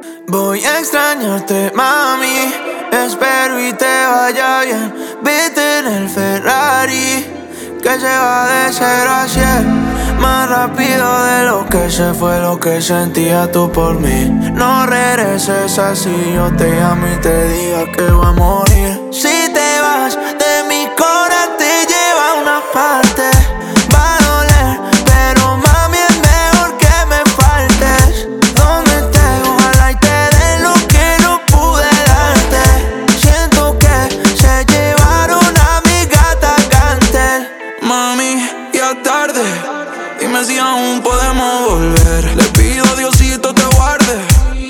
Voy a extrañarte, mami. Espero y te vaya bien. Vete en el Ferrari, que se va de 0 a 100 más rápido de lo que se fue, lo que sentía tú por mí. No regreses así, yo te llamo y te diga que voy a morir. Si te vas de mi corazón te lleva a una parte. Va a doler, pero mami es mejor que me faltes. Donde estés, ojalá y te dé lo que no pude darte. Siento que se llevaron a mi gata Cantel. Mami, ya tarde, dime si aún podemos volver. Le pido a Diosito te guarde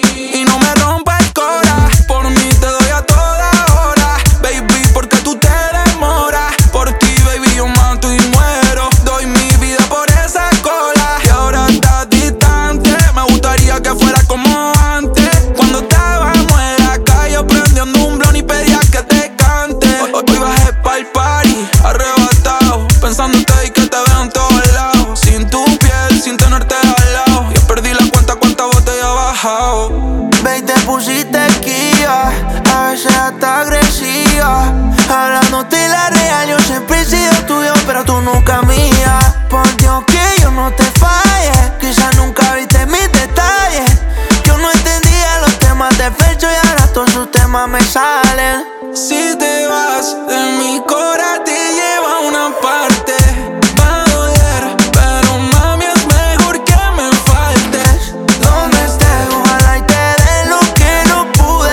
y no me rompa el cora. Por mí te doy a toda hora, baby, porque tú te demoras. Por ti, baby, yo mato y muero. Doy mi vida por esa cola. Y ahora estás distante, me gustaría que fuera como antes. Cuando estábamos en la calle prendiendo un blon y pedía que te cante. Hoy bajé pa'l party, arrebatado, pensándote y que te veo en todos lados. Sin tu piel, sin tenerte al lado, ya perdí la cuenta cuántas botellas he bajado. Baby, te pusiste esquiva, a veces hasta agresiva. Hablándote la real, yo siempre he sido tuyo, pero tú nunca mía. Por Dios que yo no te falle, quizás nunca viste mis detalles. Yo no entendía los temas de Fercho y ahora todos sus temas me salen. Si te vas de mi cora te lleva a una parte. Va a doler, pero mami es mejor que me faltes. Donde estés, ojalá y te dé lo que no pude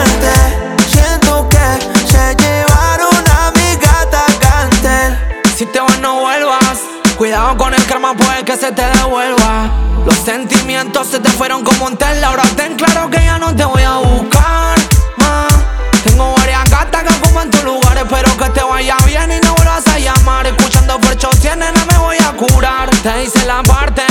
darte. Siento que se llevaron a mi gata Cantel. Si te vas no vuelvas, cuidado con el karma, puede que se te devuelva. Los sentimientos se te fueron como un tel. Ahora ten claro que ya no te voy a buscar más. Tengo varias gatas que ocupan tus lugares, espero que te vaya bien y no vuelvas a llamar. Escuchando Fercho 100, nena, me voy a curar. Te hice la parte